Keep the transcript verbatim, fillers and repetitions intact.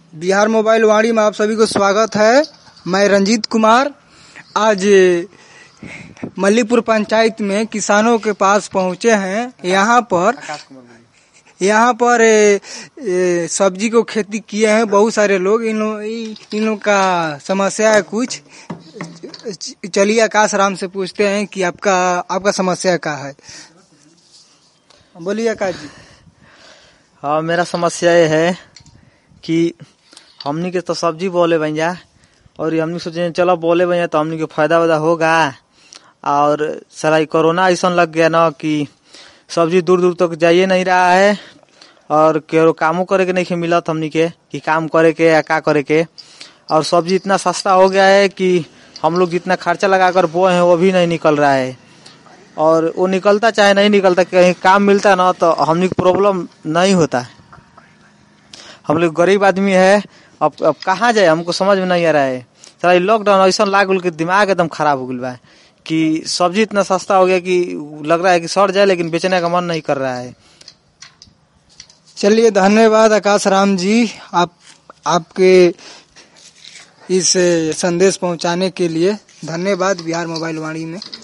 Bihar mobile वाणी में आप सभी को स्वागत है। मैं रंजीत कुमार आज मल्लीपुर पंचायत में किसानों के पास पहुंचे हैं। यहाँ पर यहाँ पर ए, ए, सब्जी को खेती किए हैं बहुत सारे लोग। इन लोग इन लोग का समस्या है कुछ। चलिए आकाश राम से पूछते हैं कि आपका आपका समस्या क्या है। बोलिए आकाश जी। हाँ, मेरा समस्या ये है कि हमनी के तो सब्जी बोले भैया और हमनी सोचे चलो बोले भैया तो हमनी के फायदा वायदा होगा। और सारा कोरोना ऐसा लग गया ना कि सब्जी दूर दूर तक जाइए नहीं रहा है और केरो कामों करे के नहीं मिला हमनी के कि काम करे के या क्या करे के। और सब्जी इतना सस्ता हो गया है कि हम लोग जितना खर्चा लगाकर बोए हैं वो भी नहीं निकल रहा है। और वो निकलता चाहे नहीं निकलता, कहीं काम मिलता ना तो हमनी को प्रॉब्लम नहीं होता है। हम लोग गरीब आदमी है, अब अब कहाँ जाए हमको समझ में नहीं आ रहा है। सारा लॉकडाउन ऐसा लागल कि दिमाग एकदम खराब हो गया बा कि सब्जी इतना सस्ता हो गया कि लग रहा है कि सड़ जाए लेकिन बेचने का मन नहीं कर रहा है। चलिए धन्यवाद आकाश राम जी, आप आपके इस संदेश पहुंचाने के लिए धन्यवाद बिहार मोबाइल वाणी में।